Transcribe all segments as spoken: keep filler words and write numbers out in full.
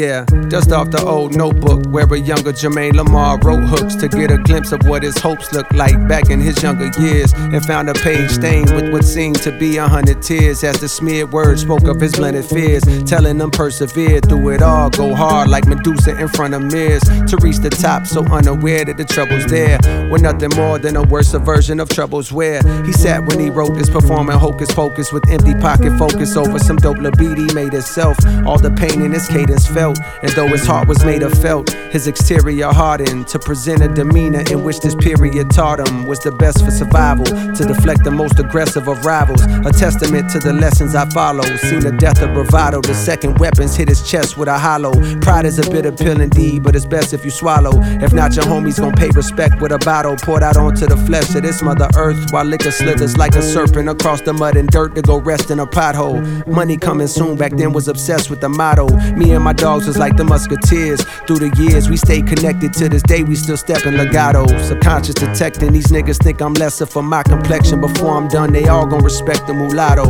Yeah, dust off the old notebook where a younger Jermaine Lamar wrote hooks to get a glimpse of what his hopes looked like back in his younger years, and found a page stained with what seemed to be a hundred tears as the smeared words spoke of his blended fears, telling them persevere through it all, go hard like Medusa in front of mirrors to reach the top, so unaware that the trouble's there were nothing more than a worse version of troubles where he sat when he wrote this, performing hocus pocus with empty pocket focus over some dope beat he made himself. All the pain in his cadence felt, and though his heart was made of felt, his exterior hardened to present a demeanor in which this period taught him was the best for survival, to deflect the most aggressive of rivals. A testament to the lessons I follow. Seen the death of bravado, the second weapons hit his chest with a hollow. Pride is a bitter pill indeed, but it's best if you swallow. If not, your homies gon' pay respect with a bottle poured out onto the flesh of this mother earth, while liquor slithers like a serpent across the mud and dirt to go rest in a pothole. Money coming soon, back then was obsessed with the motto. Me and my dogs was like the musketeers. Through the years we stayed connected, to this day we still steppin' legato. Subconscious detecting, these niggas think I'm lesser for my complexion. Before I'm done, they all gon' respect the mulatto.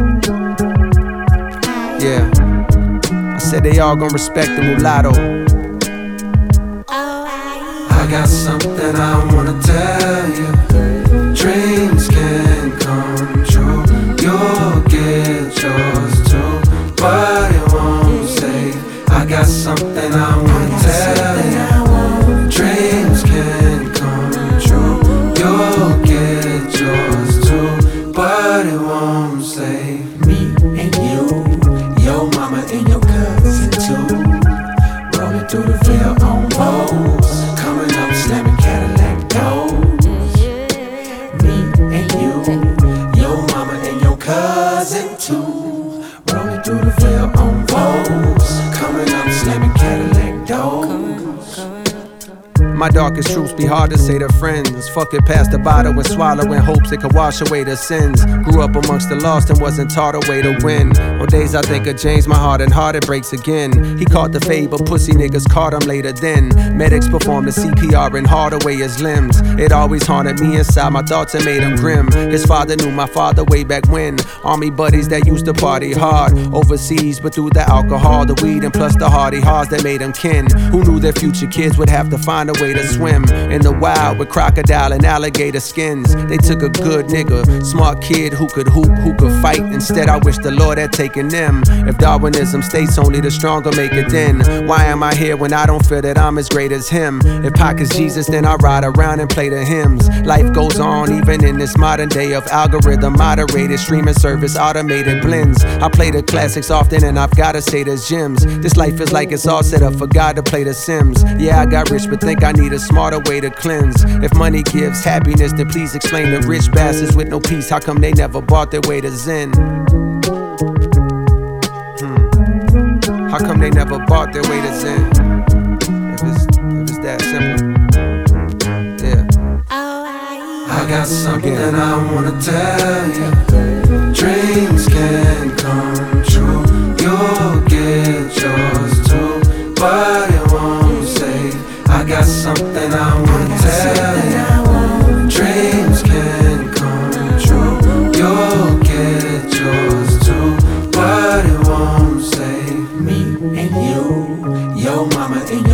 Yeah, I said they all gon' respect the mulatto. I got something I wanna tell you. Dreams can come true. You'll get yours too, but it won't save. I got something I wanna tell you. Dreams can come true. You'll get yours too, but it won't save. Me and you, your mama and your cousin too, rolling through the veil on Vogues, coming up slamming Cadillac doors. Me and you, your mama and your cousin too, rolling through the veil on Vogues, coming up slamming Cadillac doors. My darkest truths be hard to say to friends. Fuck it, pass the bottle and swallow in hopes it could wash away the sins. Grew up amongst the lost and wasn't taught a way to win. On days I think of James, my heart and heart it breaks again. He caught the fade, but pussy niggas caught him later then. Medics performed the C P R and hauled away his limbs. It always haunted me inside my thoughts and made him grim. His father knew my father way back when. Army buddies that used to party hard overseas, but through the alcohol, the weed, and plus the hardy hearts that made him kin. Who knew their future kids would have to find a way to swim in the wild with crocodile and alligator skins. They took a good nigga, smart kid who could hoop, who could fight. Instead I wish the Lord had taken them. If Darwinism states only the stronger make it, then why am I here when I don't feel that I'm as great as him? If Pac is Jesus, then I ride around and play the hymns. Life goes on even in this modern day of algorithm moderated streaming service, automated blends. I play the classics often and I've gotta say there's gems. This life is like it's all set up for God to play the Sims. Yeah, I got rich but think I need a smarter way to cleanse. If money gives happiness, then please explain to rich bastards with no peace how come they never bought their way to Zen. Hmm. How come they never bought their way to Zen? If it's, if it's that simple. Yeah. I got something I wanna tell you. Dreams can come true. You'll get yours too, but it won't save. I got something I wanna tell you. Dreams can come true. You'll get yours too, but it won't save. Me and you, your mama and your